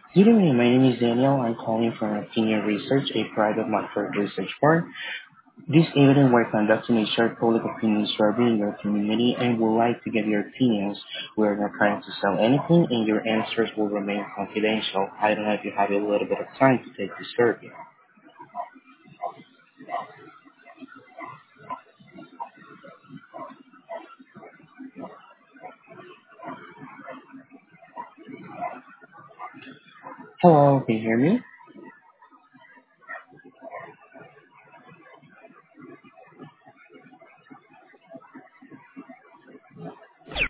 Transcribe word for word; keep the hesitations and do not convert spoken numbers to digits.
Good evening. My name is Daniel. I'm calling from Opinion Research, a private market research firm. This evening, we're conducting a short public opinion survey in your community and would like to get your opinions. We're not trying to sell anything, and your answers will remain confidential. I don't know if you have a little bit of time to take the survey. Hello, can you hear me?